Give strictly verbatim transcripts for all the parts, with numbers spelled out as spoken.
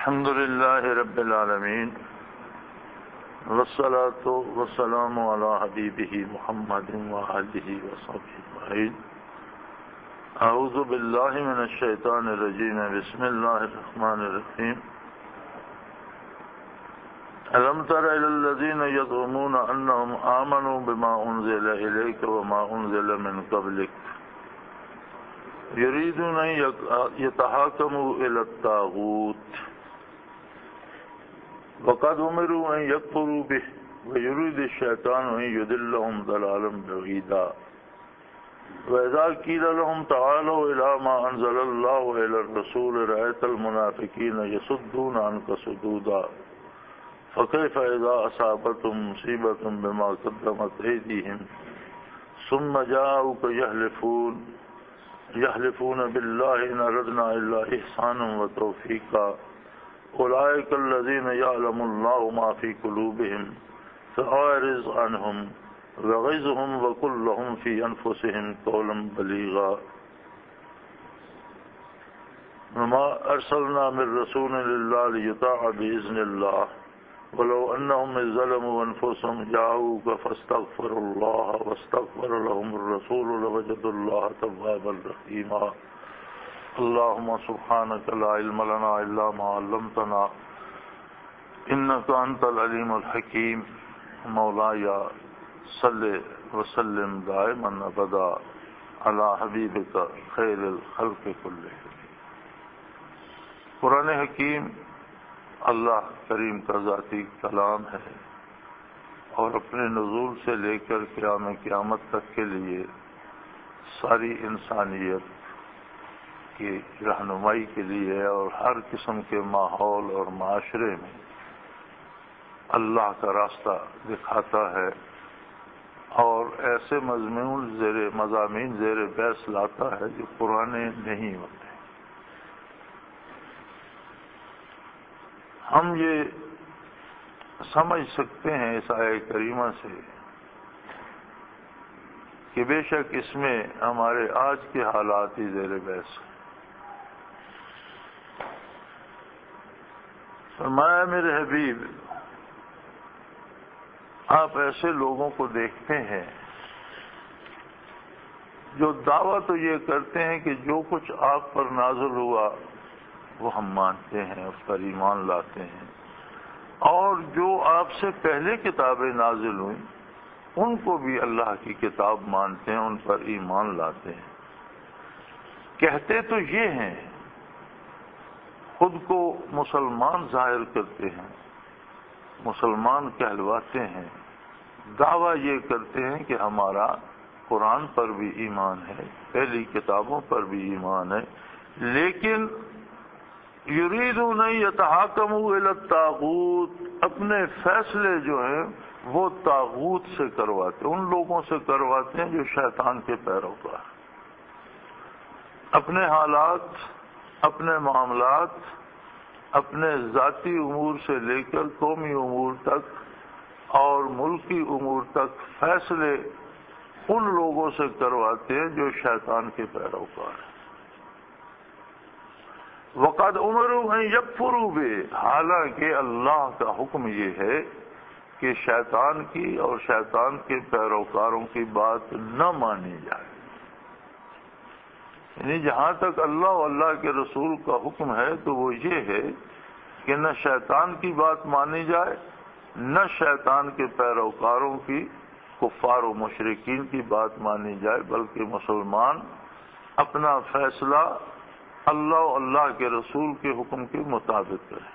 الحمد للہ رب العالمین والصلاة والسلام علی حبیبہ محمد وآلہ وصحبہ اجمعین۔ اعوذ باللہ من الشیطان الرجیم، بسم اللہ الرحمن الرحیم۔ الم تر الی الذین یزعمون انہم آمنوا بما انزل الیک وما انزل من قبلک یریدون ان یتحاکموا الی الطاغوت وقد امروا ان یکفروا به ویرید الشیطان ان یضلهم ضلالا بعیدا واذا قیل لهم تعالوا الى ما انزل الله والى الرسول رأيت المنافقین یصدون عنک صدودا فكيف اذا اصابتهم مصیبة بما قدمت ایدیهم ثم جاءوك يحلفون يحلفون بالله ان اردنا الا احسانا وتوفيقا اولئک الذین یعلم اللہ ما فی قلوبہم فاعرض عنہم وغیظہم وقل لہم فی انفسہم قولا بلیغا وما ارسلنا من رسول الا لیطاع باذن اللہ ولو انہم اذ ظلموا انفسہم جاؤوک فاستغفروا اللہ واستغفر لہم الرسول لوجدوا اللہ توابا رحیما۔ اللهم سبحانك لا علم لنا إلا ما علمتنا إنك أنت العليم الحكيم۔ مولاي صل وسلم دائما أبدا على حبيبك خير الخلق كلهم۔ قرآن حکیم اللہ کریم کا ذاتی کلام ہے اور اپنے نزول سے لے کر قیام قیامت تک کے لیے ساری انسانیت کی رہنمائی کے لیے اور ہر قسم کے ماحول اور معاشرے میں اللہ کا راستہ دکھاتا ہے اور ایسے مضمون زیر مضامین زیر بحث لاتا ہے جو پرانے نہیں ہوتے۔ ہم یہ سمجھ سکتے ہیں اس آیہ کریمہ سے کہ بے شک اس میں ہمارے آج کے حالات ہی زیر بحث ہیں۔ فرمایا میرے حبیب، آپ ایسے لوگوں کو دیکھتے ہیں جو دعویٰ تو یہ کرتے ہیں کہ جو کچھ آپ پر نازل ہوا وہ ہم مانتے ہیں، اس پر ایمان لاتے ہیں، اور جو آپ سے پہلے کتابیں نازل ہوئیں ان کو بھی اللہ کی کتاب مانتے ہیں، ان پر ایمان لاتے ہیں۔ کہتے تو یہ ہیں، خود کو مسلمان ظاہر کرتے ہیں، مسلمان کہلواتے ہیں، دعویٰ یہ کرتے ہیں کہ ہمارا قرآن پر بھی ایمان ہے، پہلی کتابوں پر بھی ایمان ہے، لیکن یریدون ان یتحاکموا الی الطاغوت، اپنے فیصلے جو ہیں وہ طاغوت سے کرواتے ہیں، ان لوگوں سے کرواتے ہیں جو شیطان کے پیروکار ہیں۔ اپنے حالات، اپنے معاملات، اپنے ذاتی امور سے لے کر قومی امور تک اور ملکی امور تک فیصلے ان لوگوں سے کرواتے ہیں جو شیطان کے پیروکار ہیں۔ وقد امروا ان یکفروا بہ، حالانکہ اللہ کا حکم یہ ہے کہ شیطان کی اور شیطان کے پیروکاروں کی بات نہ مانی جائے۔ یعنی جہاں تک اللہ و اللہ کے رسول کا حکم ہے تو وہ یہ ہے کہ نہ شیطان کی بات مانی جائے، نہ شیطان کے پیروکاروں کی، کفار و مشرکین کی بات مانی جائے، بلکہ مسلمان اپنا فیصلہ اللہ و اللہ کے رسول کے حکم کے مطابق کرے۔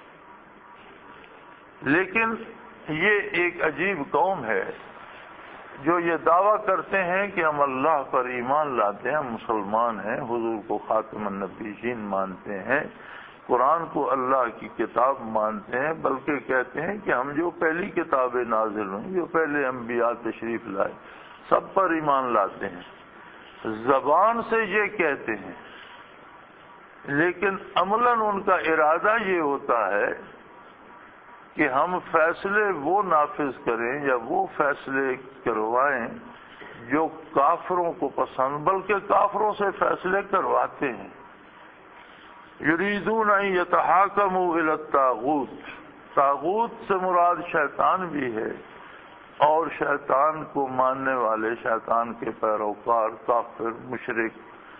لیکن یہ ایک عجیب قوم ہے جو یہ دعویٰ کرتے ہیں کہ ہم اللہ پر ایمان لاتے ہیں، ہم مسلمان ہیں، حضور کو خاتم النبیین مانتے ہیں، قرآن کو اللہ کی کتاب مانتے ہیں، بلکہ کہتے ہیں کہ ہم جو پہلی کتابیں نازل ہوئیں، جو پہلے انبیاء تشریف لائے، سب پر ایمان لاتے ہیں۔ زبان سے یہ کہتے ہیں، لیکن عملاً ان کا ارادہ یہ ہوتا ہے کہ ہم فیصلے وہ نافذ کریں یا وہ فیصلے کروائیں جو کافروں کو پسند، بلکہ کافروں سے فیصلے کرواتے ہیں۔ یریدون ان یتحاکموا الی الطاغوت، طاغوت سے مراد شیطان بھی ہے، اور شیطان کو ماننے والے، شیطان کے پیروکار، کافر، مشرک،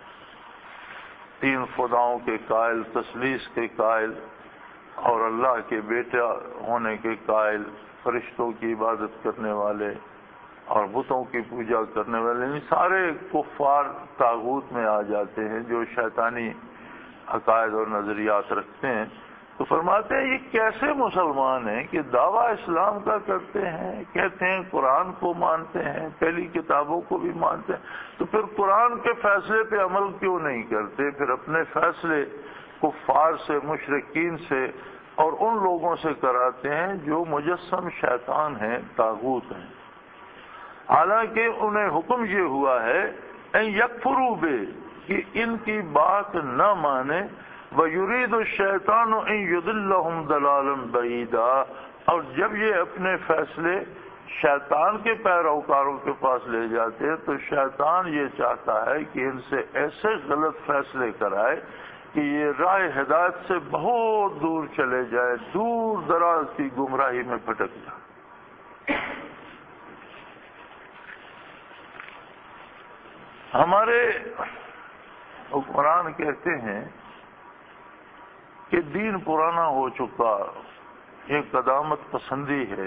تین خداؤں کے قائل، تثلیث کے قائل، اور اللہ کے بیٹا ہونے کے قائل، فرشتوں کی عبادت کرنے والے اور بتوں کی پوجا کرنے والے، یہ سارے کفار طاغوت میں آ جاتے ہیں جو شیطانی عقائد اور نظریات رکھتے ہیں۔ تو فرماتے ہیں یہ کیسے مسلمان ہیں کہ دعویٰ اسلام کا کرتے ہیں، کہتے ہیں قرآن کو مانتے ہیں، پہلی کتابوں کو بھی مانتے ہیں، تو پھر قرآن کے فیصلے پہ عمل کیوں نہیں کرتے؟ پھر اپنے فیصلے کفار سے، مشرکین سے اور ان لوگوں سے کراتے ہیں جو مجسم شیطان ہیں، طاغوت ہیں، حالانکہ انہیں حکم یہ ہوا ہے ان یکفروا بہ، کہ ان کی بات نہ مانے، وَيُرِيدُ الشَّيْطَانُ أَن يُضِلَّهُمْ ضَلَالًا بَعِيدًا، اور جب یہ اپنے فیصلے شیطان کے پیروکاروں کے پاس لے جاتے ہیں تو شیطان یہ چاہتا ہے کہ ان سے ایسے غلط فیصلے کرائے کہ یہ راہ ہدایت سے بہت دور چلے جائے، دور دراز کی گمراہی میں پھٹک جائے۔ ہمارے حکمران کہتے ہیں کہ دین پرانا ہو چکا، یہ قدامت پسندی ہے،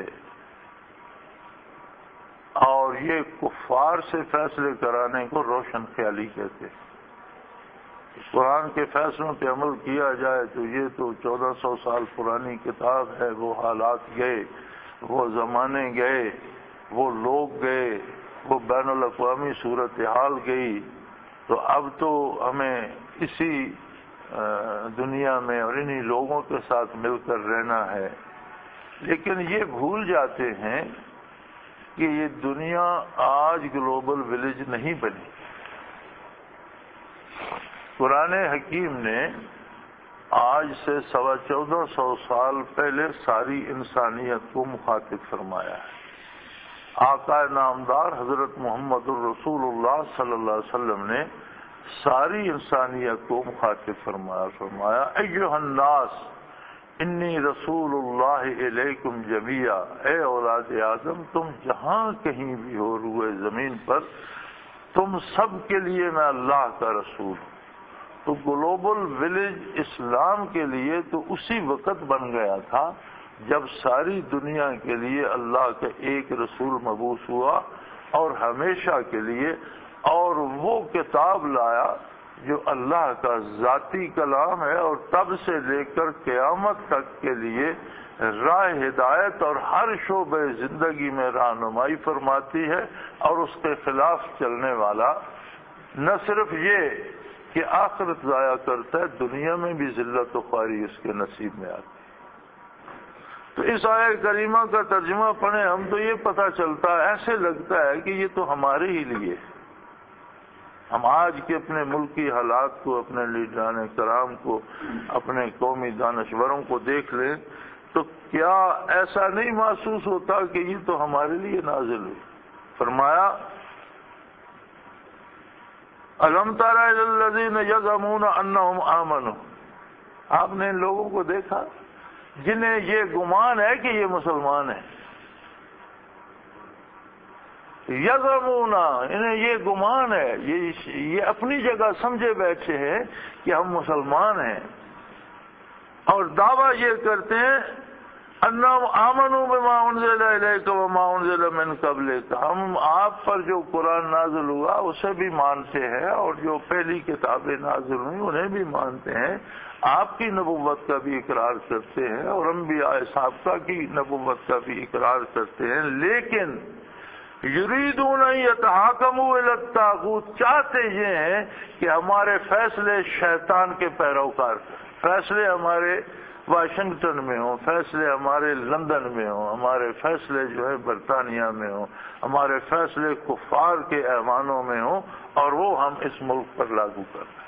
اور یہ کفار سے فیصلے کرانے کو روشن خیالی کہتے ہیں۔ قرآن کے فیصلوں پہ عمل کیا جائے تو یہ تو چودہ سو سال پرانی کتاب ہے، وہ حالات گئے، وہ زمانے گئے، وہ لوگ گئے، وہ بین الاقوامی صورتحال گئی، تو اب تو ہمیں اسی دنیا میں اور انہی لوگوں کے ساتھ مل کر رہنا ہے۔ لیکن یہ بھول جاتے ہیں کہ یہ دنیا آج گلوبل ولیج نہیں بنی۔ قرآن حکیم نے آج سے سوا چودہ سو سال پہلے ساری انسانیت کو مخاطب فرمایا ہے۔ آقا نامدار حضرت محمد الرسول اللہ صلی اللہ علیہ وسلم نے ساری انسانیت کو مخاطب فرمایا فرمایا ایھا الناس انی رسول اللہ الیکم جمیعا، اے اولاد آدم تم جہاں کہیں بھی ہو روئے زمین پر، تم سب کے لیے میں اللہ کا رسول ہوں۔ تو گلوبل ولیج اسلام کے لیے تو اسی وقت بن گیا تھا جب ساری دنیا کے لیے اللہ کا ایک رسول مبعوث ہوا، اور ہمیشہ کے لیے، اور وہ کتاب لایا جو اللہ کا ذاتی کلام ہے، اور تب سے لے کر قیامت تک کے لیے راہ ہدایت اور ہر شعبہ زندگی میں رہنمائی فرماتی ہے، اور اس کے خلاف چلنے والا نہ صرف یہ کہ آخرت ضائع کرتا ہے، دنیا میں بھی ذلت و خواری اس کے نصیب میں آتی ہے۔ تو اس آیہ کریمہ کا ترجمہ پڑھیں ہم تو یہ پتہ چلتا ہے، ایسے لگتا ہے کہ یہ تو ہمارے ہی لیے۔ ہم آج کے اپنے ملکی حالات کو، اپنے لیڈران کرام کو، اپنے قومی دانشوروں کو دیکھ لیں تو کیا ایسا نہیں محسوس ہوتا کہ یہ تو ہمارے لیے نازل ہوئی؟ فرمایا الم تر الی الذین یزعمون انہم آمنوا، آپ نے ان لوگوں کو دیکھا جنہیں یہ گمان ہے کہ یہ مسلمان ہیں۔ یزعمون، انہیں یہ گمان ہے، یہ یہ اپنی جگہ سمجھے بیٹھے ہیں کہ ہم مسلمان ہیں، اور دعویٰ یہ کرتے ہیں انہم آمنوا بما انزل الیک وما انزل من قبلک، ہم آپ پر جو قرآن نازل ہوا اسے بھی مانتے ہیں، اور جو پہلی کتابیں نازل ہوئی انہیں بھی مانتے ہیں، آپ کی نبوت کا بھی اقرار کرتے ہیں، اور انبیاء سابقہ کی نبوت کا بھی اقرار کرتے ہیں، لیکن یریدون ان یتحاکموا الی الطاغوت، چاہتے یہ ہیں کہ ہمارے فیصلے شیطان کے پیروکار، فیصلے ہمارے واشنگٹن میں ہوں، فیصلے ہمارے لندن میں ہوں، ہمارے فیصلے جو ہے برطانیہ میں ہوں، ہمارے فیصلے کفار کے ایوانوں میں ہوں، اور وہ ہم اس ملک پر لاگو کر رہے ہیں۔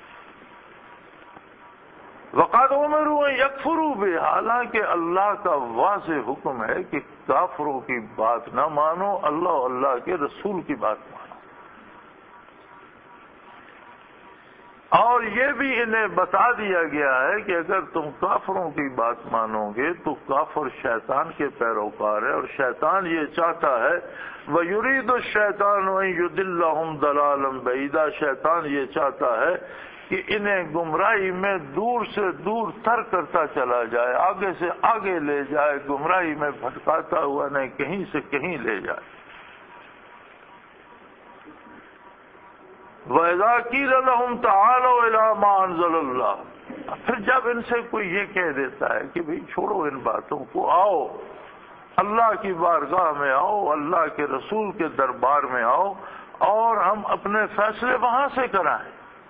وقد امروا ان یکفروا بہ، حالانکہ اللہ کا واضح حکم ہے کہ کافروں کی بات نہ مانو، اللہ اور اللہ کے رسول کی بات مانو۔ اور یہ بھی انہیں بتا دیا گیا ہے کہ اگر تم کافروں کی بات مانو گے تو کافر شیطان کے پیروکار ہے، اور شیطان یہ چاہتا ہے وَيُرِيدُ الشَّيْطَانُ أَن يُضِلَّهُمْ ضَلَالًا بَعِيدًا، شیطان یہ چاہتا ہے کہ انہیں گمراہی میں دور سے دور تر کرتا چلا جائے، آگے سے آگے لے جائے، گمراہی میں بھٹکاتا ہوا نہیں کہیں سے کہیں لے جائے۔ وَإِذَا قِيلَ لَهُمْ تَعَالَوْا إِلَىٰ مَا أَنزَلَ اللَّهُ، پھر جب ان سے کوئی یہ کہہ دیتا ہے کہ بھئی چھوڑو ان باتوں کو، آؤ اللہ کی بارگاہ میں آؤ، اللہ کے رسول کے دربار میں آؤ اور ہم اپنے فیصلے وہاں سے کرائیں۔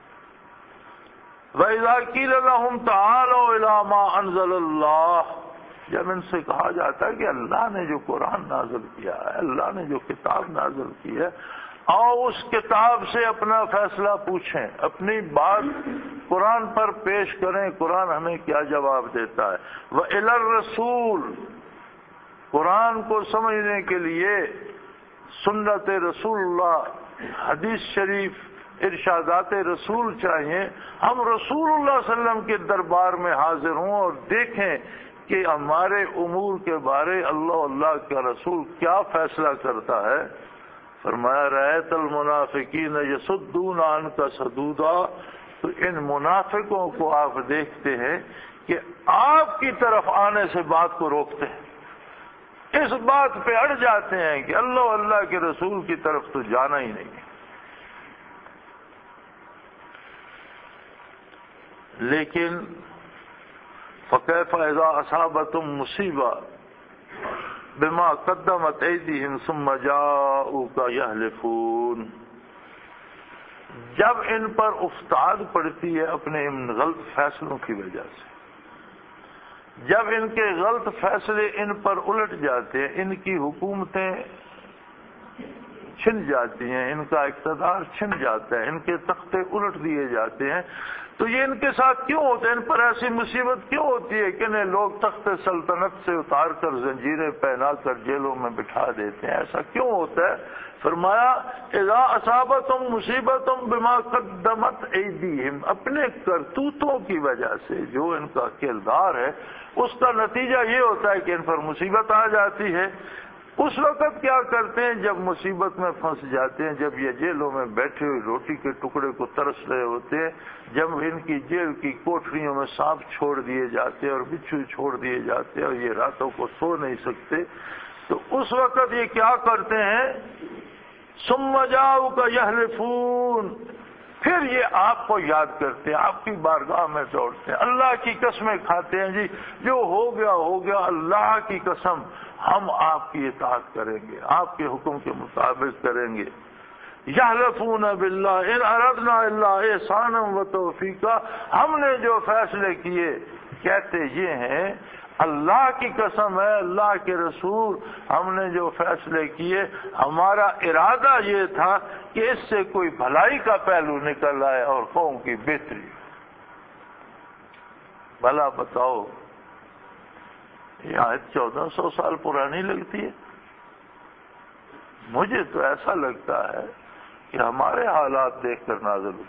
وَإِذَا قِيلَ لَهُمْ تَعَالَوْا إِلَىٰ مَا أَنزَلَ اللَّهُ، جب ان سے کہا جاتا ہے کہ اللہ نے جو قرآن نازل کیا ہے، اللہ نے جو کتاب نازل کی ہے، آؤ اس کتاب سے اپنا فیصلہ پوچھیں، اپنی بات قرآن پر پیش کریں، قرآن ہمیں کیا جواب دیتا ہے۔ وَإِلَى الرَّسُولِ، قرآن کو سمجھنے کے لیے سنت رسول اللہ، حدیث شریف، ارشادات رسول چاہیے۔ ہم رسول اللہ صلی اللہ علیہ وسلم کے دربار میں حاضر ہوں اور دیکھیں کہ ہمارے امور کے بارے اللہ اللہ کا رسول کیا فیصلہ کرتا ہے۔ فرمایا رأیت المنافقین یصدون عنک صدودا، تو ان منافقوں کو آپ دیکھتے ہیں کہ آپ کی طرف آنے سے بات کو روکتے ہیں، اس بات پہ اڑ جاتے ہیں کہ اللہ اللہ کے رسول کی طرف تو جانا ہی نہیں ہے۔ لیکن فکیف اذا اصابتم مصیبہ بما قدمت ایدیہم ثم جاؤک یحلفون، جب ان پر افتاد پڑتی ہے اپنے ان غلط فیصلوں کی وجہ سے، جب ان کے غلط فیصلے ان پر الٹ جاتے ہیں، ان کی حکومتیں چھن جاتی ہیں، ان کا اقتدار چھن جاتا ہے، ان کے تختے الٹ دیے جاتے ہیں، تو یہ ان کے ساتھ کیوں ہوتا ہے؟ ان پر ایسی مصیبت کیوں ہوتی ہے کہ انہیں لوگ تخت سلطنت سے اتار کر زنجیریں پہنا کر جیلوں میں بٹھا دیتے ہیں؟ ایسا کیوں ہوتا ہے؟ فرمایا اذا اصابتم مصیبتم بما قدمت ایدیہم، اپنے کرتوتوں کی وجہ سے جو ان کا کردار ہے اس کا نتیجہ یہ ہوتا ہے کہ ان پر مصیبت آ جاتی ہے۔ اس وقت کیا کرتے ہیں جب مصیبت میں پھنس جاتے ہیں، جب یہ جیلوں میں بیٹھے ہوئے روٹی کے ٹکڑے کو ترس رہے ہوتے ہیں، جب ان کی جیل کی کوٹریوں میں سانپ چھوڑ دیے جاتے ہیں اور بچھو چھوڑ دیے جاتے ہیں اور یہ راتوں کو سو نہیں سکتے، تو اس وقت یہ کیا کرتے ہیں؟ ثم جاؤک یحلفون، پھر یہ آپ کو یاد کرتے ہیں، آپ کی بارگاہ میں دوڑتے ہیں، اللہ کی قسمیں کھاتے ہیں، جی جو ہو گیا ہو گیا، اللہ کی قسم ہم آپ کی اطاعت کریں گے، آپ کے حکم کے مطابق کریں گے۔ یحلفون باللہ ان اردنا الا احسانا و توفیقا، ہم نے جو فیصلے کیے کہتے یہ ہیں اللہ کی قسم ہے، اللہ کے رسول، ہم نے جو فیصلے کیے ہمارا ارادہ یہ تھا کہ اس سے کوئی بھلائی کا پہلو نکل آئے اور قوم کی بہتری۔ بھلا بتاؤ، یہ آیت چودہ سو سال پرانی لگتی ہے؟ مجھے تو ایسا لگتا ہے کہ ہمارے حالات دیکھ کر نازل ہوئی،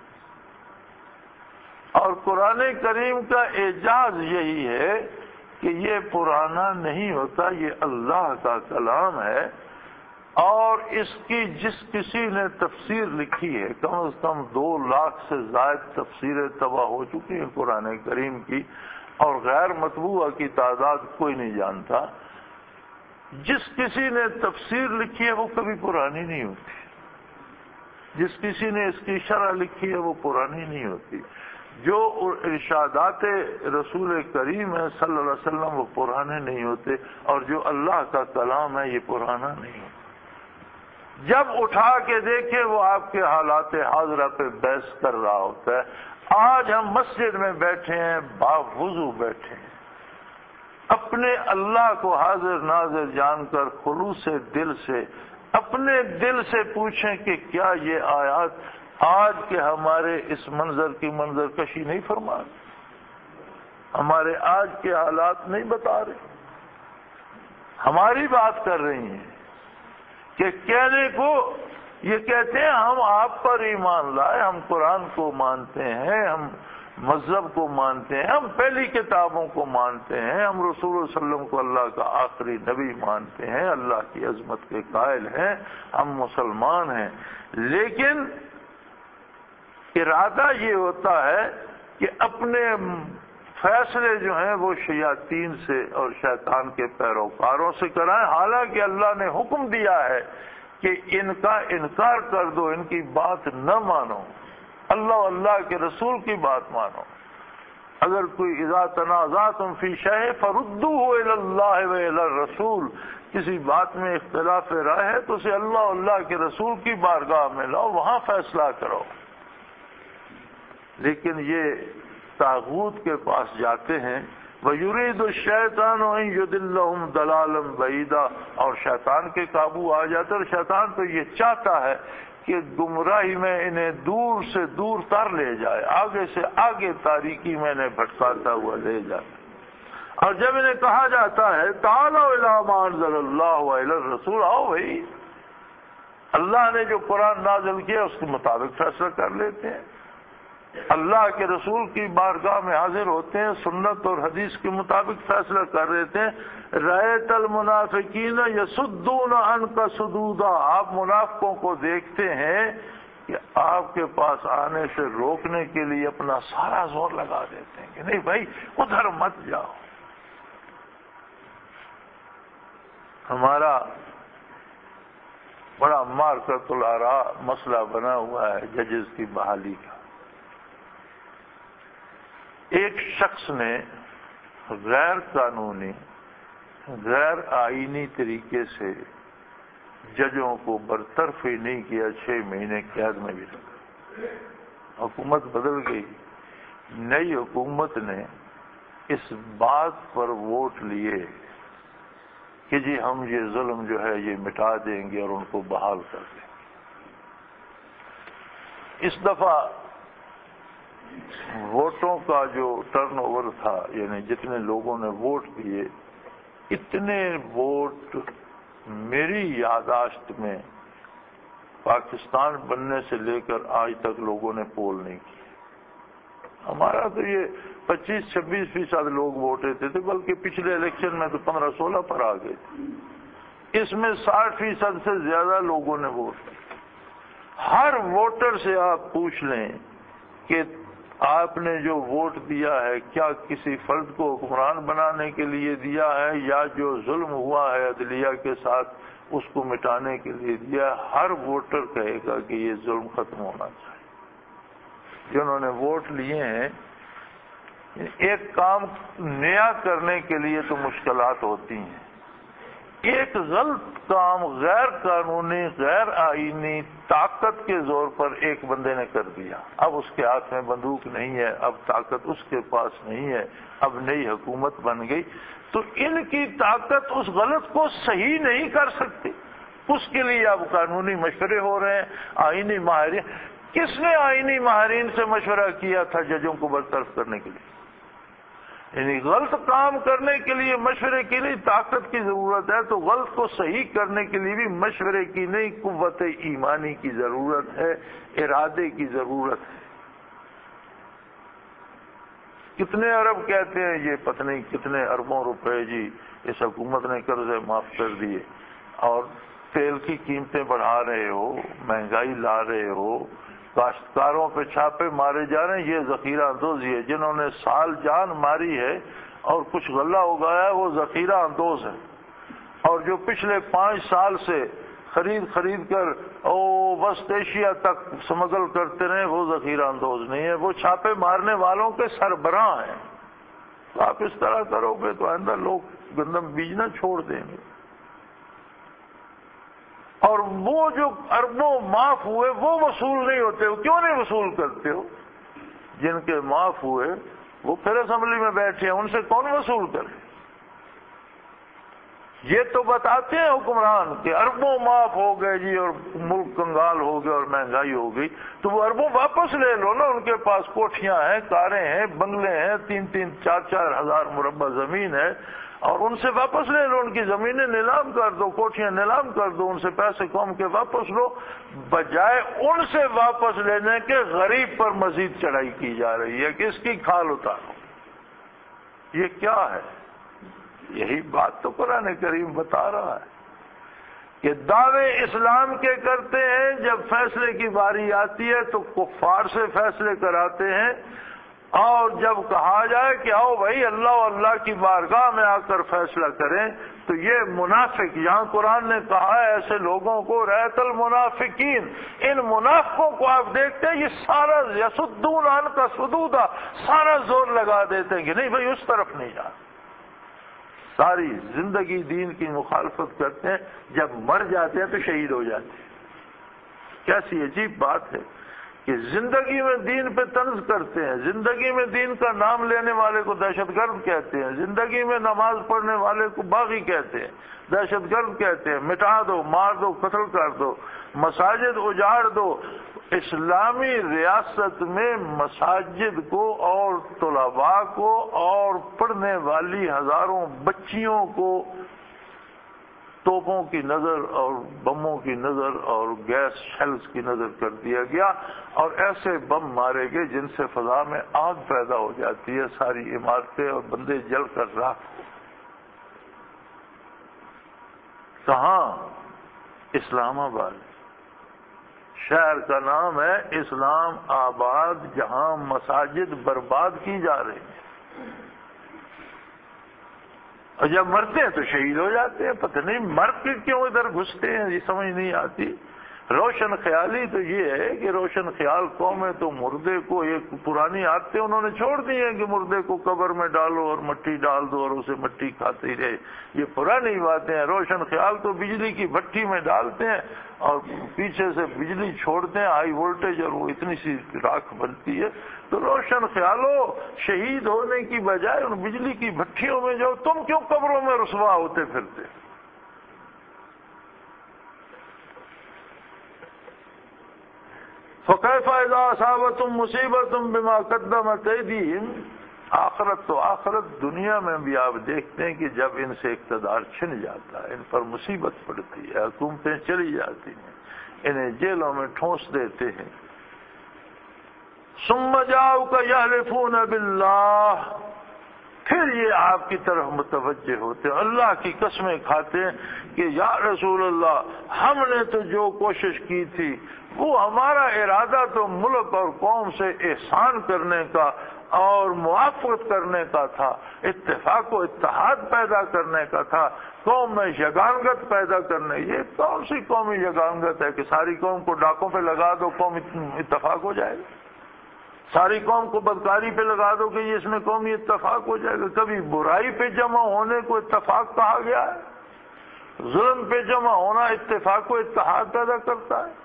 اور قرآن کریم کا اعجاز یہی ہے کہ یہ پرانا نہیں ہوتا، یہ اللہ کا کلام ہے، اور اس کی جس کسی نے تفسیر لکھی ہے، کم از کم دو لاکھ سے زائد تفسیریں تباہ ہو چکی ہیں قرآن کریم کی، اور غیر مطبوعہ کی تعداد کوئی نہیں جانتا۔ جس کسی نے تفسیر لکھی ہے وہ کبھی پرانی نہیں ہوتی، جس کسی نے اس کی شرح لکھی ہے وہ پرانی نہیں ہوتی۔ جو ارشادات رسول کریم ہے صلی اللہ علیہ وسلم وہ پرانے نہیں ہوتے، اور جو اللہ کا کلام ہے یہ پرانا نہیں ہوتا۔ جب اٹھا کے دیکھے وہ آپ کے حالات حاضرہ پہ بحث کر رہا ہوتا ہے۔ آج ہم مسجد میں بیٹھے ہیں، باوضو بیٹھے ہیں، اپنے اللہ کو حاضر ناظر جان کر خلوص دل سے اپنے دل سے پوچھیں کہ کیا یہ آیات آج کے ہمارے اس منظر کی منظر کشی نہیں فرما رہے، ہمارے آج کے حالات نہیں بتا رہے، ہماری بات کر رہی ہیں کہ کہنے کو یہ کہتے ہیں ہم آپ پر ایمان لائے، ہم قرآن کو مانتے ہیں، ہم مذہب کو مانتے ہیں، ہم پہلی کتابوں کو مانتے ہیں، ہم رسول اللہ صلی اللہ علیہ وسلم کو اللہ کا آخری نبی مانتے ہیں، اللہ کی عظمت کے قائل ہیں، ہم مسلمان ہیں، لیکن ارادہ یہ ہوتا ہے کہ اپنے فیصلے جو ہیں وہ شیاطین سے اور شیطان کے پیروکاروں سے کرائیں، حالانکہ اللہ نے حکم دیا ہے کہ ان کا انکار کر دو، ان کی بات نہ مانو، اللہ و اللہ کے رسول کی بات مانو۔ اگر کوئی اذا تنازعتم فی شیء فردوہ الی اللہ و الی الرسول، کسی بات میں اختلاف رائے ہے تو اسے اللہ و اللہ کے رسول کی بارگاہ میں لاؤ، وہاں فیصلہ کرو۔ لیکن یہ طاغوت کے پاس جاتے ہیں، وَيُرِيدُ الشَّيْطَانُ أَن يُضِلَّهُمْ ضَلَالًا بَعِيدًا، اور شیطان کے قابو آ جاتا ہے، اور شیطان تو یہ چاہتا ہے کہ گمراہی میں انہیں دور سے دور تر لے جائے، آگے سے آگے تاریکی میں انہیں بھٹکاتا ہوا لے جائے۔ اور جب انہیں کہا جاتا ہے تعالوا الی ما انزل اللہ وإلی الرسول، آؤ بھائی اللہ نے جو قرآن نازل کیا اس کے مطابق فیصلہ کر لیتے ہیں، اللہ کے رسول کی بارگاہ میں حاضر ہوتے ہیں، سنت اور حدیث کے مطابق فیصلہ کر لیتے ہیں۔ رأیت المنافقین یصدون عنک صدودا، آپ منافقوں کو دیکھتے ہیں کہ آپ کے پاس آنے سے روکنے کے لیے اپنا سارا زور لگا دیتے ہیں کہ نہیں بھائی ادھر مت جاؤ۔ ہمارا بڑا مارکت الآراء مسئلہ بنا ہوا ہے ججز کی بحالی کا۔ ایک شخص نے غیر قانونی غیر آئینی طریقے سے ججوں کو برطرف ہی نہیں کیا، چھ مہینے قید میں بھی رکھا۔ حکومت بدل گئی، نئی حکومت نے اس بات پر ووٹ لیے کہ جی ہم یہ ظلم جو ہے یہ مٹا دیں گے اور ان کو بحال کر دیں گے۔ اس دفعہ ووٹوں کا جو ٹرن اوور تھا، یعنی جتنے لوگوں نے ووٹ دیے، اتنے ووٹ میری یادداشت میں پاکستان بننے سے لے کر آج تک لوگوں نے پول نہیں کی۔ ہمارا تو یہ پچیس چھبیس فیصد لوگ ووٹ دیتے تھے، بلکہ پچھلے الیکشن میں تو پندرہ سولہ پر آ گئے تھے۔ اس میں ساٹھ فیصد سے زیادہ لوگوں نے ووٹ دیا۔ ہر ووٹر سے آپ پوچھ لیں کہ آپ نے جو ووٹ دیا ہے کیا کسی فرد کو حکمران بنانے کے لیے دیا ہے یا جو ظلم ہوا ہے عدلیہ کے ساتھ اس کو مٹانے کے لیے دیا ہے؟ ہر ووٹر کہے گا کہ یہ ظلم ختم ہونا چاہیے۔ جنہوں نے ووٹ لیے ہیں، ایک کام نیا کرنے کے لیے تو مشکلات ہوتی ہیں، ایک غلط کام غیر قانونی غیر آئینی طاقت کے زور پر ایک بندے نے کر دیا، اب اس کے ہاتھ میں بندوق نہیں ہے، اب طاقت اس کے پاس نہیں ہے، اب نئی حکومت بن گئی تو ان کی طاقت اس غلط کو صحیح نہیں کر سکتی، اس کے لیے اب قانونی مشورے ہو رہے ہیں، آئینی ماہرین۔ کس نے آئینی ماہرین سے مشورہ کیا تھا ججوں کو برطرف کرنے کے لیے؟ یعنی غلط کام کرنے کے لیے مشورے کی نہیں، طاقت کی ضرورت ہے، تو غلط کو صحیح کرنے کے لیے بھی مشورے کی نہیں، قوت ایمانی کی ضرورت ہے، ارادے کی ضرورت ہے۔ کتنے ارب کہتے ہیں یہ پتہ نہیں کتنے اربوں روپے جی اس حکومت نے قرضے معاف کر دیے، اور تیل کی قیمتیں بڑھا رہے ہو، مہنگائی لا رہے ہو، کاشتکاروں پہ چھاپے مارے جا رہے ہیں، یہ ذخیرہ اندوزی ہے۔ جنہوں نے سال جان ماری ہے اور کچھ غلہ اگایا ہے وہ ذخیرہ اندوز ہے، اور جو پچھلے پانچ سال سے خرید خرید کر او وسط ایشیا تک سمگل کرتے رہے وہ ذخیرہ اندوز نہیں ہے، وہ چھاپے مارنے والوں کے سربراہ ہیں۔ تو آپ اس طرح کرو گے تو آئندہ لوگ گندم بیجنا چھوڑ دیں گے۔ اور وہ جو اربوں معاف ہوئے وہ وصول نہیں ہوتے ہو، کیوں نہیں وصول کرتے ہو؟ جن کے معاف ہوئے وہ پھر اسمبلی میں بیٹھے ہیں، ان سے کون وصول کرے؟ یہ تو بتاتے ہیں حکمران کہ اربوں معاف ہو گئے جی اور ملک کنگال ہو گیا اور مہنگائی ہو گئی، تو وہ اربوں واپس لے لو نا، ان کے پاس کوٹھیاں ہیں، کاریں ہیں، بنگلے ہیں، تین تین چار چار ہزار مربع زمین ہے، اور ان سے واپس لے لو، ان کی زمینیں نیلام کر دو، کوٹھیاں نیلام کر دو، ان سے پیسے قوم کے واپس لو، بجائے ان سے واپس لینے کے غریب پر مزید چڑھائی کی جا رہی ہے کہ اس کی کھال اتارو۔ یہ کیا ہے؟ یہی بات تو قرآن کریم بتا رہا ہے کہ دعوے اسلام کے کرتے ہیں، جب فیصلے کی باری آتی ہے تو کفار سے فیصلے کراتے ہیں، اور جب کہا جائے کہ آؤ بھائی اللہ و اللہ کی بارگاہ میں آ کر فیصلہ کریں تو یہ منافق، یہاں قرآن نے کہا ہے ایسے لوگوں کو رأیت المنافقین، ان منافقوں کو آپ دیکھتے ہیں یہ سارا یسدون عن کا سدودا، سارا زور لگا دیتے ہیں کہ نہیں بھائی اس طرف نہیں جانا، ساری زندگی دین کی مخالفت کرتے ہیں، جب مر جاتے ہیں تو شہید ہو جاتے ہیں۔ کیسی عجیب بات ہے کہ زندگی میں دین پہ طنز کرتے ہیں، زندگی میں دین کا نام لینے والے کو دہشت گرد کہتے ہیں، زندگی میں نماز پڑھنے والے کو باغی کہتے ہیں، دہشت گرد کہتے ہیں، مٹا دو، مار دو، قتل کر دو، مساجد اجاڑ دو۔ اسلامی ریاست میں مساجد کو اور طلباء کو اور پڑھنے والی ہزاروں بچیوں کو توپوں کی نظر اور بموں کی نظر اور گیس شیلز کی نظر کر دیا گیا، اور ایسے بم مارے گئے جن سے فضا میں آگ پیدا ہو جاتی ہے، ساری عمارتیں اور بندے جل کر راکھ ہو۔ کہاں؟ اسلام آباد، شہر کا نام ہے اسلام آباد، جہاں مساجد برباد کی جا رہی ہیں، اور جب مرتے ہیں تو شہید ہو جاتے ہیں۔ پتہ نہیں مر کے کیوں ادھر گھستے ہیں، یہ سمجھ نہیں آتی۔ روشن خیالی تو یہ ہے کہ روشن خیال قومیں تو مردے کو، ایک پرانی عادتیں انہوں نے چھوڑ دی ہیں کہ مردے کو قبر میں ڈالو اور مٹی ڈال دو اور اسے مٹی کھاتی رہے، یہ پرانی باتیں ہیں۔ روشن خیال تو بجلی کی بھٹی میں ڈالتے ہیں اور پیچھے سے بجلی چھوڑتے ہیں ہائی وولٹیج، اور وہ اتنی سی راکھ بنتی ہے۔ تو روشن خیالوں، شہید ہونے کی بجائے ان بجلی کی بھٹیوں میں جاؤ، تم کیوں قبروں میں رسوا ہوتے پھرتے؟ فَكَيْفَ إِذَا أَصَابَتْهُم مُّصِيبَةٌ بِمَا قَدَّمَتْ أَيْدِيهِمْ۔ آخرت تو آخرت، دنیا میں بھی آپ دیکھتے ہیں کہ جب ان سے اقتدار چھن جاتا ہے، ان پر مصیبت پڑتی ہے، حکومتیں چلی جاتی ہیں، انہیں جیلوں میں ٹھونس دیتے ہیں۔ ثُمَّ جَاءُوكَ يَحْلِفُونَ بِاللَّهِ، پھر یہ آپ کی طرف متوجہ ہوتے ہیں، اللہ کی قسمیں کھاتے ہیں کہ یا رسول اللہ ہم نے تو جو کوشش کی تھی وہ ہمارا ارادہ تو ملک اور قوم سے احسان کرنے کا اور موافقت کرنے کا تھا، اتفاق و اتحاد پیدا کرنے کا تھا، قوم میں یگانگت پیدا کرنے۔ یہ کون سی قومی یگانگت ہے کہ ساری قوم کو ڈاکوں پہ لگا دو قوم اتفاق ہو جائے گا؟ ساری قوم کو بدکاری پہ لگا دو کہ یہ اس میں قومی اتفاق ہو جائے گا؟ کبھی برائی پہ جمع ہونے کو اتفاق کہا گیا ہے؟ ظلم پہ جمع ہونا اتفاق و اتحاد پیدا کرتا ہے؟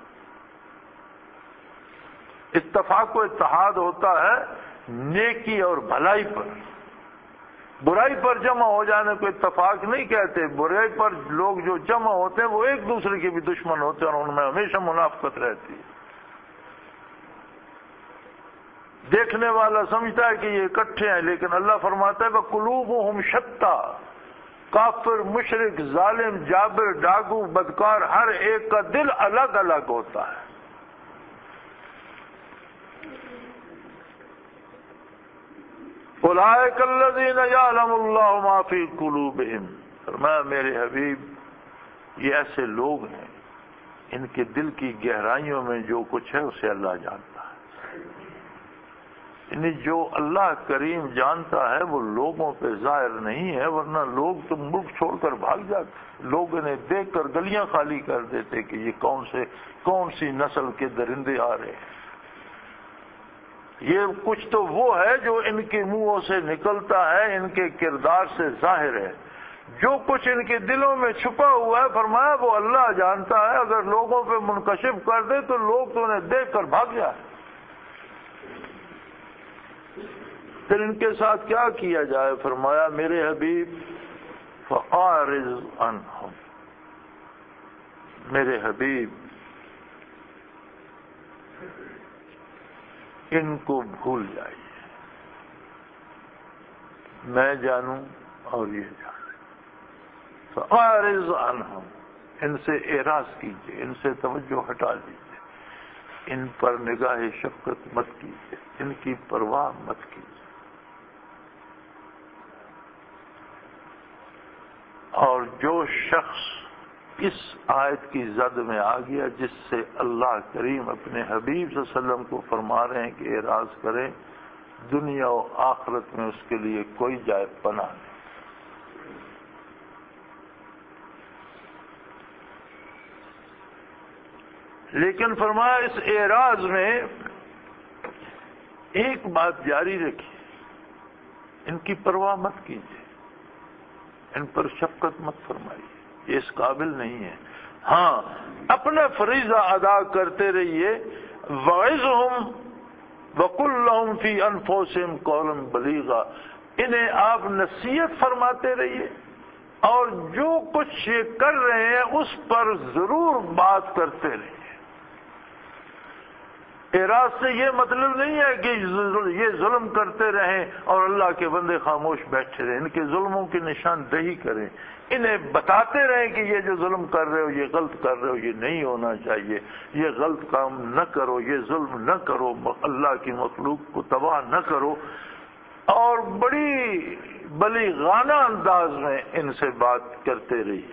اتفاق و اتحاد ہوتا ہے نیکی اور بھلائی پر، برائی پر جمع ہو جانے کو اتفاق نہیں کہتے۔ برائی پر لوگ جو جمع ہوتے ہیں وہ ایک دوسرے کے بھی دشمن ہوتے ہیں اور ان میں ہمیشہ منافقت رہتی ہے۔ دیکھنے والا سمجھتا ہے کہ یہ اکٹھے ہیں، لیکن اللہ فرماتا ہے وَقُلُوبُهُمْ شَتَّى، کافر، مشرک، ظالم، جابر، ڈاکو، بدکار، ہر ایک کا دل الگ الگ ہوتا ہے۔ اولئک الذین یعلم اللہ ما فی قلوبہم، فرمایا میرے حبیب یہ ایسے لوگ ہیں ان کے دل کی گہرائیوں میں جو کچھ ہے اسے اللہ جانتا ہے۔ یعنی جو اللہ کریم جانتا ہے وہ لوگوں پہ ظاہر نہیں ہے، ورنہ لوگ تو ملک چھوڑ کر بھاگ جاتے، لوگ انہیں دیکھ کر گلیاں خالی کر دیتے کہ یہ کون سے کون سی نسل کے درندے آ رہے ہیں۔ یہ کچھ تو وہ ہے جو ان کے منہوں سے نکلتا ہے، ان کے کردار سے ظاہر ہے، جو کچھ ان کے دلوں میں چھپا ہوا ہے فرمایا وہ اللہ جانتا ہے۔ اگر لوگوں پہ منکشف کر دے تو لوگ تو انہیں دیکھ کر بھاگ جائے۔ پھر ان کے ساتھ کیا کیا جائے؟ فرمایا میرے حبیب فَأَعْرِضْ عَنْهُمْ، میرے حبیب ان کو بھول جائیے، میں جانوں اور یہ جانے۔ فَأَعْرِضْ عَنْهُمْ، ان سے اعراض کیجئے، ان سے توجہ ہٹا لیجئے، ان پر نگاہ شفقت مت کیجئے، ان کی پرواہ مت کیجئے۔ اور جو شخص اس آیت کی زد میں آ گیا، جس سے اللہ کریم اپنے حبیب صلی اللہ علیہ وسلم کو فرما رہے ہیں کہ اعراض کریں، دنیا و آخرت میں اس کے لیے کوئی جائے پناہ نہیں۔ لیکن فرمایا اس اعراض میں ایک بات جاری رکھیے، ان کی پرواہ مت کیجیے، ان پر شفقت مت فرمائیے، یہ اس قابل نہیں ہے۔ ہاں، اپنا فریضہ ادا کرتے رہیے، وعظہم وقل لہم فی انفسہم قولا بلیغا، انہیں آپ نصیحت فرماتے رہیے، اور جو کچھ یہ کر رہے ہیں اس پر ضرور بات کرتے رہیے۔ اعراض سے یہ مطلب نہیں ہے کہ یہ ظلم کرتے رہیں اور اللہ کے بندے خاموش بیٹھے رہیں، ان کے ظلموں کی نشاندہی کریں، انہیں بتاتے رہیں کہ یہ جو ظلم کر رہے ہو، یہ غلط کر رہے ہو، یہ نہیں ہونا چاہیے، یہ غلط کام نہ کرو، یہ ظلم نہ کرو، اللہ کی مخلوق کو تباہ نہ کرو، اور بڑی بلیغانہ انداز میں ان سے بات کرتے رہیے۔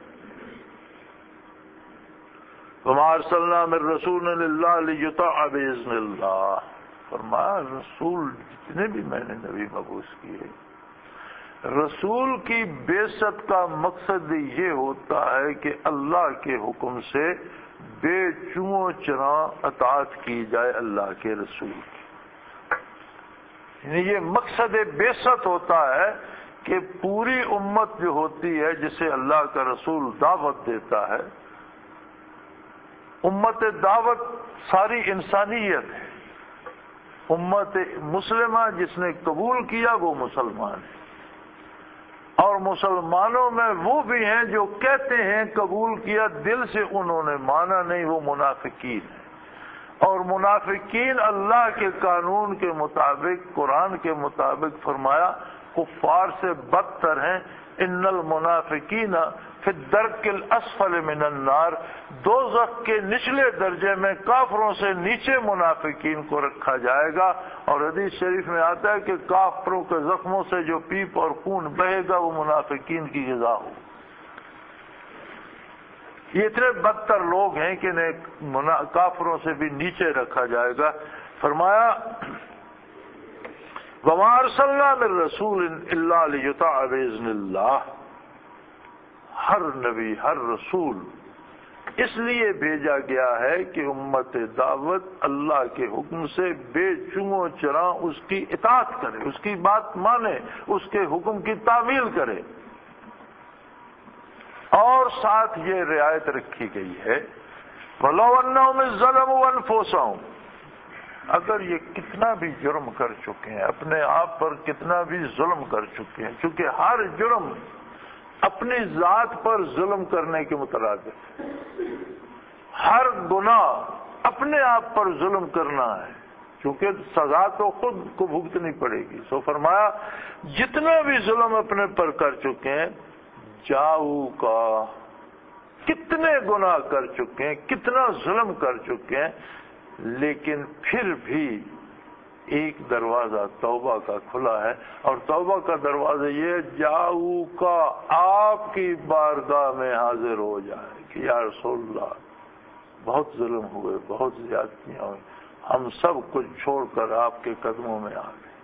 وَمَا أَرْسَلْنَا مِن رَّسُولٍ إِلَّا لِيُطَاعَ بِإِذْنِ اللَّهِ، فرمایا رسول جتنے بھی میں نے نبی مبعوث کیے، رسول کی بعثت کا مقصد یہ ہوتا ہے کہ اللہ کے حکم سے بے چوں چراں اطاعت کی جائے اللہ کے رسول کی، یعنی یہ مقصد بعثت ہوتا ہے کہ پوری امت جو ہوتی ہے جسے اللہ کا رسول دعوت دیتا ہے، امت دعوت ساری انسانیت ہے، امت مسلمہ جس نے قبول کیا وہ مسلمان ہے، اور مسلمانوں میں وہ بھی ہیں جو کہتے ہیں قبول کیا، دل سے انہوں نے مانا نہیں، وہ منافقین ہیں، اور منافقین اللہ کے قانون کے مطابق، قرآن کے مطابق فرمایا کفار سے بدتر ہیں۔ ان المنافقین فی الدرک الاسفل من النار، دوزخ کے نچلے درجے میں کافروں سے نیچے منافقین کو رکھا جائے گا، اور حدیث شریف میں آتا ہے کہ کافروں کے زخموں سے جو پیپ اور خون بہے گا وہ منافقین کی غذا ہو۔ یہ اتنے بدتر لوگ ہیں کہ انہیں کافروں سے بھی نیچے رکھا جائے گا۔ فرمایا وَمَا أَرْسَلْنَا مِن رَّسُولٍ إِلَّا لِيُطَاعَ بِإِذْنِ اللَّهِ، ہر نبی، ہر رسول اس لیے بھیجا گیا ہے کہ امت دعوت اللہ کے حکم سے بے چوں چراں اس کی اطاعت کرے، اس کی بات مانے، اس کے حکم کی تعمیل کرے، اور ساتھ یہ رعایت رکھی گئی ہے وَلَوْ أَنَّهُمْ إِذ ظَّلَمُوا أَنفُسَهُمْ، اگر یہ کتنا بھی جرم کر چکے ہیں، اپنے آپ پر کتنا بھی ظلم کر چکے ہیں، چونکہ ہر جرم اپنی ذات پر ظلم کرنے کے مترادف ہے، ہر گناہ اپنے آپ پر ظلم کرنا ہے، چونکہ سزا تو خود کو بھگتنی پڑے گی۔ سو فرمایا جتنا بھی ظلم اپنے پر کر چکے ہیں، جاؤ کا کتنے گناہ کر چکے ہیں، کتنا ظلم کر چکے ہیں، لیکن پھر بھی ایک دروازہ توبہ کا کھلا ہے، اور توبہ کا دروازہ یہ جاؤ کا آپ کی بارگاہ میں حاضر ہو جائے کہ یا رسول اللہ بہت ظلم ہوئے، بہت زیادتیاں ہوئی، ہم سب کچھ چھوڑ کر آپ کے قدموں میں آ گئے،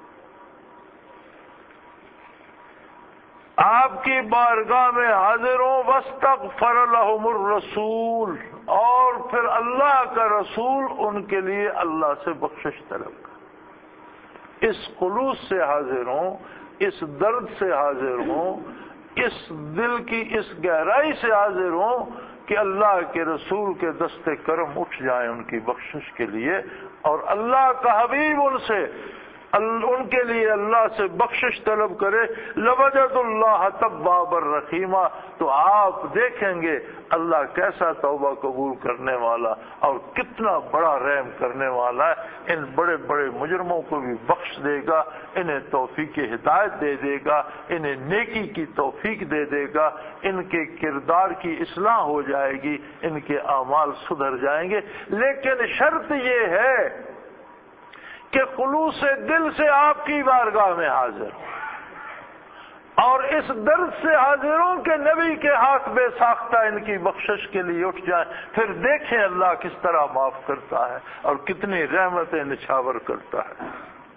آپ کی بارگاہ میں حاضر ہوں۔ واستغفر لهم الرسول، اور پھر اللہ کا رسول ان کے لیے اللہ سے بخشش طلب کر، اس خلوص سے حاضر ہوں، اس درد سے حاضر ہوں، اس دل کی اس گہرائی سے حاضر ہوں کہ اللہ کے رسول کے دستے کرم اٹھ جائیں ان کی بخشش کے لیے، اور اللہ کا حبیب ان سے ان کے لیے اللہ سے بخشش طلب کرے، لوجد اللہ توابا الرحیما، تو آپ دیکھیں گے اللہ کیسا توبہ قبول کرنے والا اور کتنا بڑا رحم کرنے والا ہے۔ ان بڑے بڑے مجرموں کو بھی بخش دے گا، انہیں توفیق ہدایت دے دے گا، انہیں نیکی کی توفیق دے دے گا، ان کے کردار کی اصلاح ہو جائے گی، ان کے اعمال سدھر جائیں گے۔ لیکن شرط یہ ہے کہ خلوص دل سے آپ کی بارگاہ میں حاضر ہوں، اور اس درد سے حاضر ہوں کہ نبی کے ہاتھ بے ساختہ ان کی بخشش کے لیے اٹھ جائیں، پھر دیکھیں اللہ کس طرح معاف کرتا ہے اور کتنی رحمتیں نچھاور کرتا ہے۔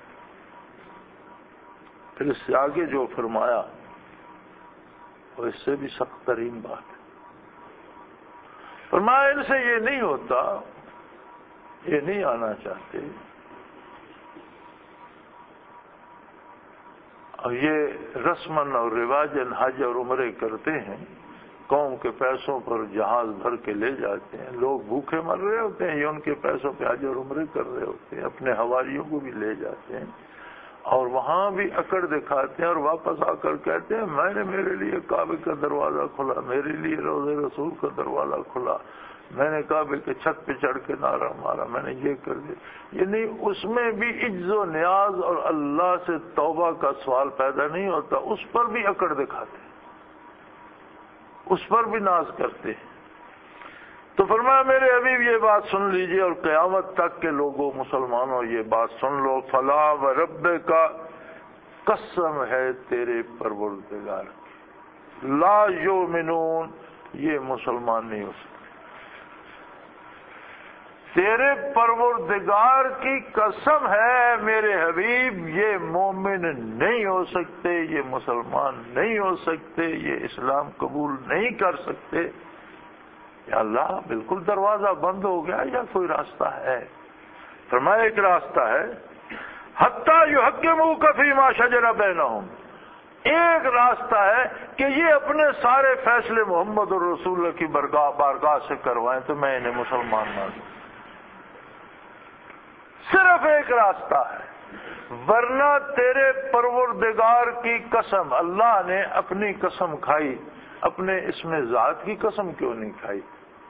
پھر اس سے آگے جو فرمایا وہ اس سے بھی سخت ترین بات ہے۔ فرمایا ان سے یہ نہیں ہوتا، یہ نہیں آنا چاہتے، اور یہ رسماً اور رواجاً حج اور عمرے کرتے ہیں، قوم کے پیسوں پر جہاز بھر کے لے جاتے ہیں، لوگ بھوکے مر رہے ہوتے ہیں، یہ ان کے پیسوں پہ حج اور عمرے کر رہے ہوتے ہیں، اپنے حواریوں کو بھی لے جاتے ہیں اور وہاں بھی اکڑ دکھاتے ہیں اور واپس آ کر کہتے ہیں میں نے میرے لیے کعبے کا دروازہ کھلا، میرے لیے روضہ رسول کا دروازہ کھلا، میں نے کعبے کے چھت پہ چڑھ کے نعرہ مارا، میں نے یہ کر دیا۔ یعنی اس میں بھی عجز و نیاز اور اللہ سے توبہ کا سوال پیدا نہیں ہوتا، اس پر بھی اکڑ دکھاتے ہیں، اس پر بھی ناز کرتے ہیں۔ تو فرمایا میرے حبیب یہ بات سن لیجئے اور قیامت تک کے لوگوں مسلمانوں یہ بات سن لو، فلا و رب کا قسم ہے تیرے پروردگار کی، لا یؤمنون یہ مسلمان نہیں ہو سکتے، تیرے پروردگار کی قسم ہے میرے حبیب یہ مومن نہیں ہو سکتے، یہ مسلمان نہیں ہو سکتے، یہ اسلام قبول نہیں کر سکتے۔ یا اللہ بالکل دروازہ بند ہو گیا یا کوئی راستہ ہے؟ فرمایا ایک راستہ ہے، حتی یحکموک فیما شجر بینہم، ایک راستہ ہے کہ یہ اپنے سارے فیصلے محمد الرسول اللہ کی بارگاہ سے کروائیں تو میں انہیں مسلمان مان لوں۔ صرف ایک راستہ ہے، ورنہ تیرے پروردگار کی قسم، اللہ نے اپنی قسم کھائی، اپنے اس میں ذات کی قسم کیوں نہیں کھائی؟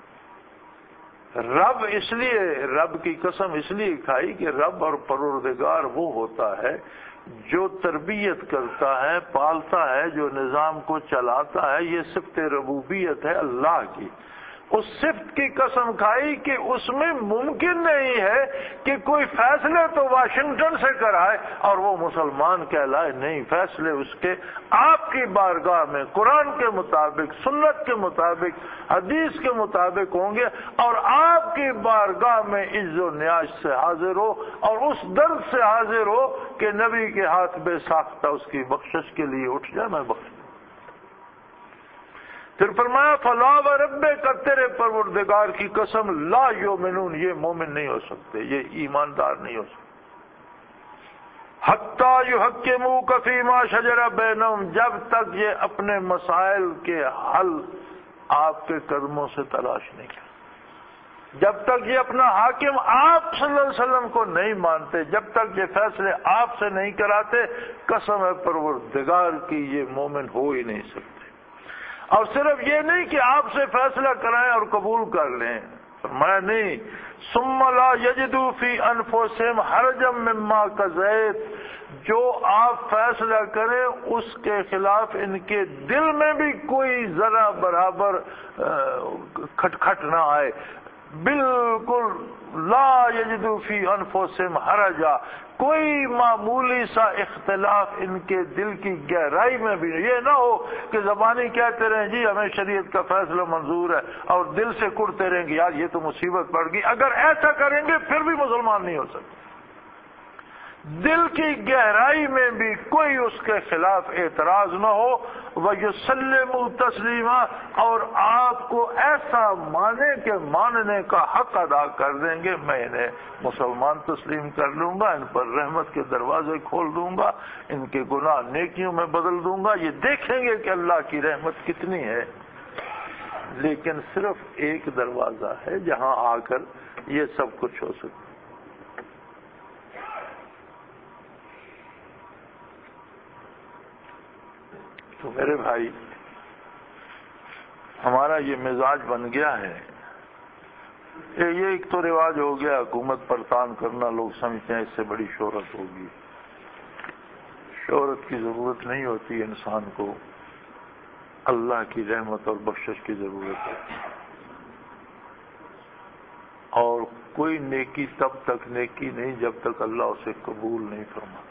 رب اس لیے رب کی قسم اس لیے کھائی کہ رب اور پروردگار وہ ہوتا ہے جو تربیت کرتا ہے، پالتا ہے، جو نظام کو چلاتا ہے، یہ صفت ربوبیت ہے اللہ کی۔ اس صفت کی قسم کھائی کہ اس میں ممکن نہیں ہے کہ کوئی فیصلے تو واشنگٹن سے کرائے اور وہ مسلمان کہلائے، نہیں، فیصلے اس کے آپ کی بارگاہ میں قرآن کے مطابق، سنت کے مطابق، حدیث کے مطابق ہوں گے، اور آپ کی بارگاہ میں عز و نیاز سے حاضر ہو اور اس درد سے حاضر ہو کہ نبی کے ہاتھ بے ساختہ اس کی بخشش کے لیے اٹھ جائے، میں بخش۔ پھر فرمایا فلا و رب کا تیرے پروردگار کی قسم لا یؤمنون یہ مومن نہیں ہو سکتے، یہ ایماندار نہیں ہو سکتے، حتی یحکموک فیما شجر بینہم جب تک یہ اپنے مسائل کے حل آپ کے قدموں سے تلاش نہیں کرتے، جب تک یہ اپنا حاکم آپ صلی اللہ علیہ وسلم کو نہیں مانتے، جب تک یہ فیصلے آپ سے نہیں کراتے، قسم ہے پروردگار کی یہ مومن ہو ہی نہیں سکتے۔ اور صرف یہ نہیں کہ آپ سے فیصلہ کرائیں اور قبول کر لیں، فرمایا نہیں، ثم لا یجدوا فی انفسہم حرجا مما قضیت، جو آپ فیصلہ کریں اس کے خلاف ان کے دل میں بھی کوئی ذرا برابر کھٹکھٹ نہ آئے، بالکل لا یجدوا فی انفسہم حرجا، کوئی معمولی سا اختلاف ان کے دل کی گہرائی میں بھی نہیں، یہ نہ ہو کہ زبانی کہتے رہیں جی ہمیں شریعت کا فیصلہ منظور ہے اور دل سے کڑتے رہیں گے یار یہ تو مصیبت پڑ گئی، اگر ایسا کریں گے پھر بھی مسلمان نہیں ہو سکتے۔ دل کی گہرائی میں بھی کوئی اس کے خلاف اعتراض نہ ہو، وَيُسَلِّمُوا تَسْلِيمًا، اور آپ کو ایسا مانے کہ ماننے کا حق ادا کر دیں گے، میں انہیں مسلمان تسلیم کر لوں گا، ان پر رحمت کے دروازے کھول دوں گا، ان کے گناہ نیکیوں میں بدل دوں گا، یہ دیکھیں گے کہ اللہ کی رحمت کتنی ہے۔ لیکن صرف ایک دروازہ ہے جہاں آ کر یہ سب کچھ ہو سکتا ہے، تو میرے بھائی ہمارا یہ مزاج بن گیا ہے، یہ ایک تو رواج ہو گیا حکومت پرتان کرنا، لوگ سمجھتے ہیں اس سے بڑی شہرت ہوگی۔ شہرت کی ضرورت نہیں ہوتی انسان کو، اللہ کی رحمت اور بخشش کی ضرورت ہے۔ اور کوئی نیکی تب تک نیکی نہیں جب تک اللہ اسے قبول نہیں فرماتا۔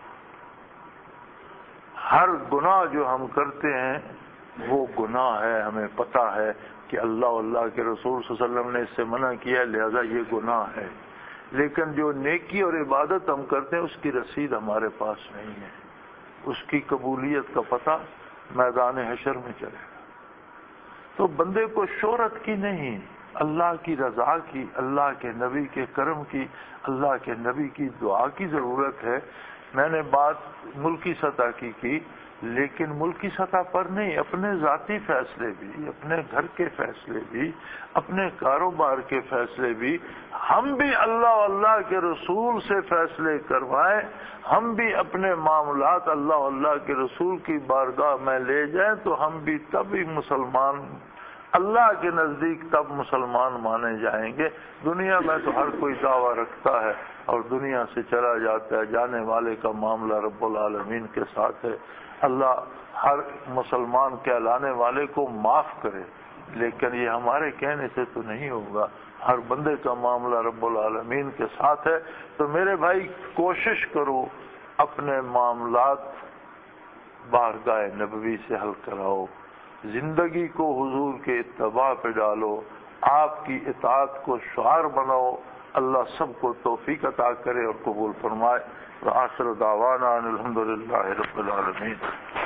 ہر گناہ جو ہم کرتے ہیں وہ گناہ ہے، ہمیں پتہ ہے کہ اللہ اللہ کے رسول صلی اللہ علیہ وسلم نے اس سے منع کیا، لہذا یہ گناہ ہے۔ لیکن جو نیکی اور عبادت ہم کرتے ہیں اس کی رسید ہمارے پاس نہیں ہے، اس کی قبولیت کا پتہ میدان حشر میں چلے گا۔ تو بندے کو شہرت کی نہیں، اللہ کی رضا کی، اللہ کے نبی کے کرم کی، اللہ کے نبی کی دعا کی ضرورت ہے۔ میں نے بات ملکی سطح کی کی، لیکن ملکی سطح پر نہیں، اپنے ذاتی فیصلے بھی، اپنے گھر کے فیصلے بھی، اپنے کاروبار کے فیصلے بھی ہم بھی اللہ اللہ کے رسول سے فیصلے کروائیں، ہم بھی اپنے معاملات اللہ اللہ کے رسول کی بارگاہ میں لے جائیں تو ہم بھی تبھی مسلمان، اللہ کے نزدیک تب مسلمان مانے جائیں گے۔ دنیا میں تو ہر کوئی دعویٰ رکھتا ہے اور دنیا سے چلا جاتا ہے، جانے والے کا معاملہ رب العالمین کے ساتھ ہے۔ اللہ ہر مسلمان کہلانے والے کو معاف کرے، لیکن یہ ہمارے کہنے سے تو نہیں ہوگا، ہر بندے کا معاملہ رب العالمین کے ساتھ ہے۔ تو میرے بھائی کوشش کرو اپنے معاملات بارگاہ نبوی سے حل کراؤ، زندگی کو حضور کے اتباع پہ ڈالو، آپ کی اطاعت کو شعار بناؤ۔ اللہ سب کو توفیق عطا کرے اور قبول فرمائے۔ وآخر دعوانا ان الحمد للہ رب العالمین۔